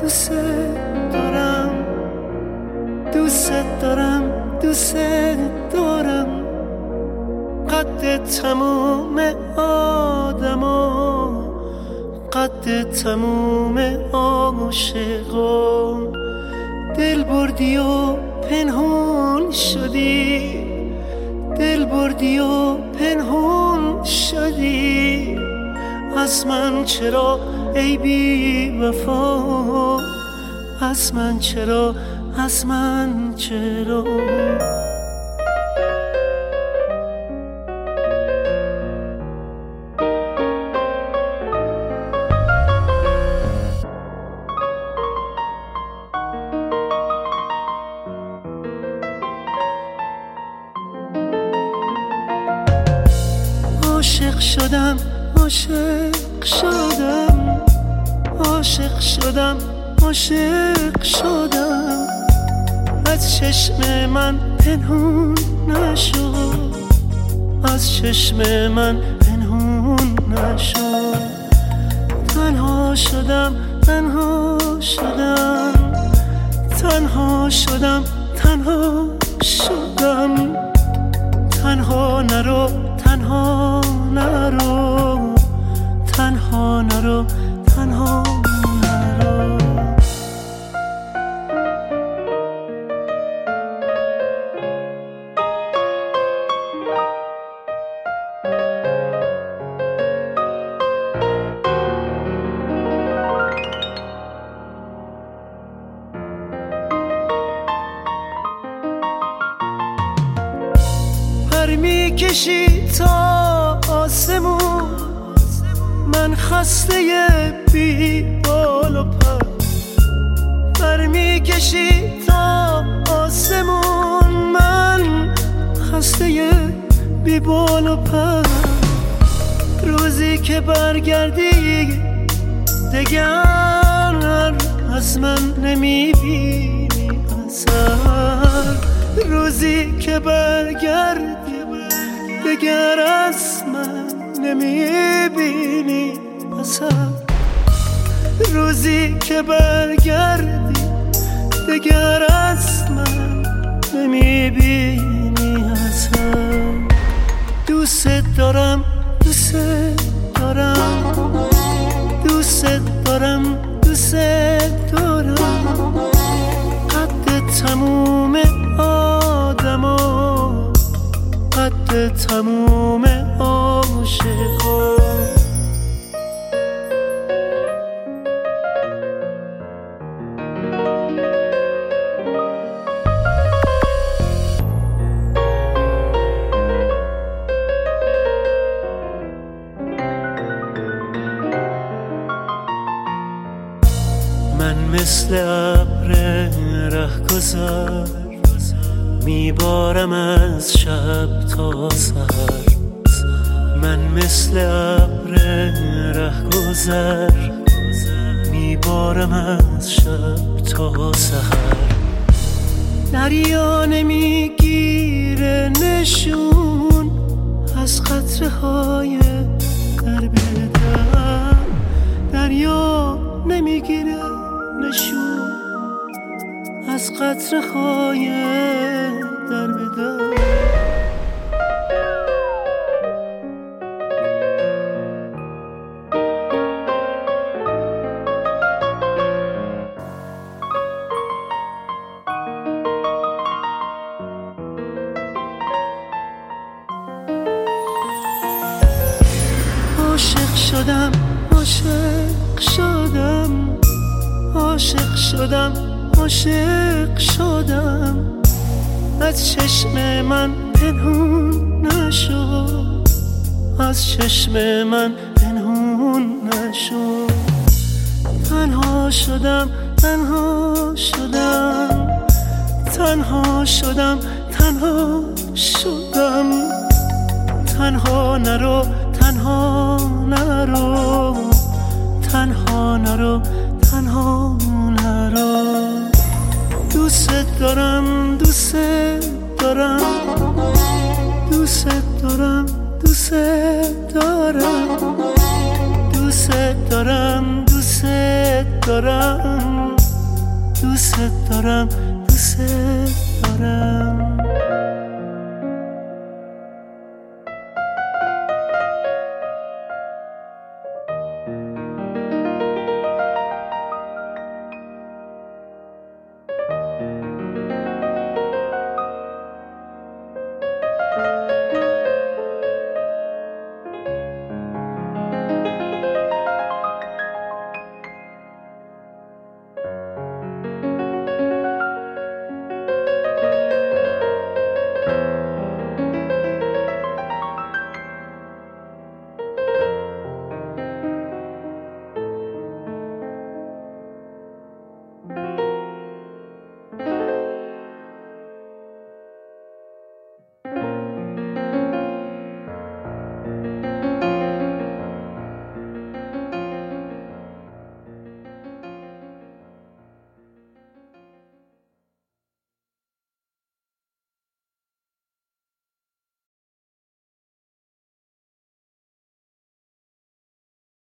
دوست دارم، دوست دارم، دوست دارم. قد تموم آدما، قد تموم عاشقا. دل بردی و پنهون شدی، دل بردی و پنهون شدی. از من چرا ای بی وفا، از من چرا، از من چرا. عاشق شدم، عاشق شدم، عاشق شدم، عاشق شدم. از چشم من پنهون نشد، از چشم من پنهون نشد. تنها شدم، تنها شدم، تنها شدم، تنها شدم. تنها نرو، تنها نرو، تنها نرو، تنها نرو. پر میکشی تا آسمون، من خسته بی بال و پر. پر میکشی تا آسمون، من خسته بی بال و پر. روزی که برگردی دگر از من نمیبینی اثر. روزی که برگردی دگر از من نمیبینی اثر. روزی که برگردی دگر از من نمیبینی اثر. دوست دارم، دوست دارم، دوست دارم، دوست دارم. قد تموم آدما، قد تموم عاشقا. من مثل ابر رهگذر میبارم از شب تا سحر. من مثل ابر رهگذر میبارم از شب تا سحر. دریا نمیگیره نشون از قطره های در بدر. دریا نمیگیره نشون از قطره های در بدر. عاشق شدم، عاشق شدم، عاشق شدم، عاشق شدم. از چشم من پنهون نشد، از چشم من پنهون نشد. تنها شدم، تنها شدم، تنها شدم، تنها شدم. تنها نرو، تنها نرو، تنها نرو، تنها نرو. دوست دارم، دوست دارم، دوست دارم، دوست دارم، دوست دارم، دوست دارم. دوست دارم